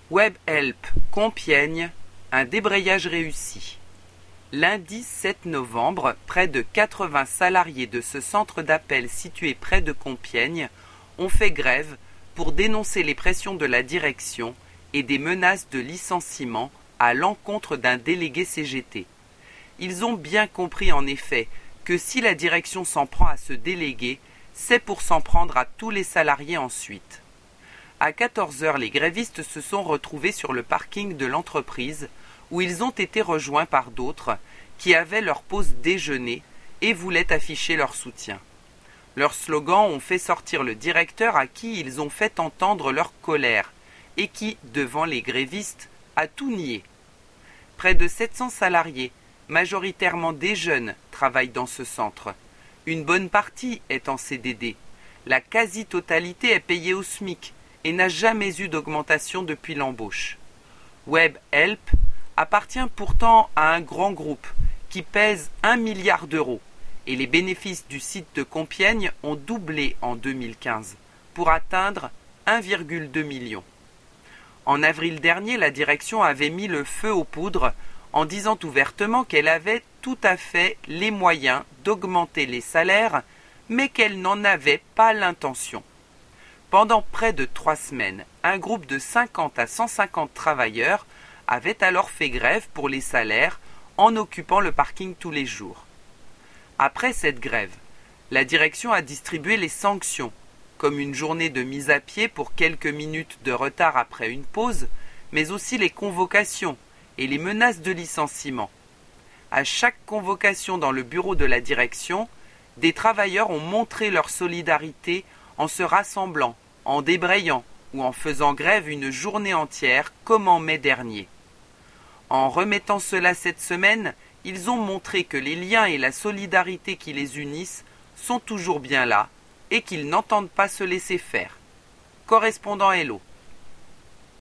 Webhelp Compiègne, un débrayage réussi. Lundi 7 novembre, près de 80 salariés de ce centre d'appel situé près de Compiègne ont fait grève pour dénoncer les pressions de la direction et des menaces de licenciement à l'encontre d'un délégué CGT. Ils ont bien compris en effet que si la direction s'en prend à ce délégué, c'est pour s'en prendre à tous les salariés ensuite. À 14 heures, les grévistes se sont retrouvés sur le parking de l'entreprise où ils ont été rejoints par d'autres qui avaient leur pause déjeuner et voulaient afficher leur soutien. Leurs slogans ont fait sortir le directeur à qui ils ont fait entendre leur colère et qui, devant les grévistes, a tout nié. Près de 700 salariés, majoritairement des jeunes, travaillent dans ce centre. Une bonne partie est en CDD. La quasi-totalité est payée au SMIC et n'a jamais eu d'augmentation depuis l'embauche. Webhelp appartient pourtant à un grand groupe qui pèse 1 milliard d'euros et les bénéfices du site de Compiègne ont doublé en 2015 pour atteindre 1,2 million. En avril dernier, la direction avait mis le feu aux poudres en disant ouvertement qu'elle avait tout à fait les moyens d'augmenter les salaires, mais qu'elle n'en avait pas l'intention. Pendant près de 3 semaines, un groupe de 50 à 150 travailleurs avait alors fait grève pour les salaires en occupant le parking tous les jours. Après cette grève, la direction a distribué les sanctions, comme une journée de mise à pied pour quelques minutes de retard après une pause, mais aussi les convocations et les menaces de licenciement. À chaque convocation dans le bureau de la direction, des travailleurs ont montré leur solidarité en se rassemblant, en débrayant ou en faisant grève une journée entière comme en mai dernier. En remettant cela cette semaine, ils ont montré que les liens et la solidarité qui les unissent sont toujours bien là et qu'ils n'entendent pas se laisser faire. Correspondant Hello.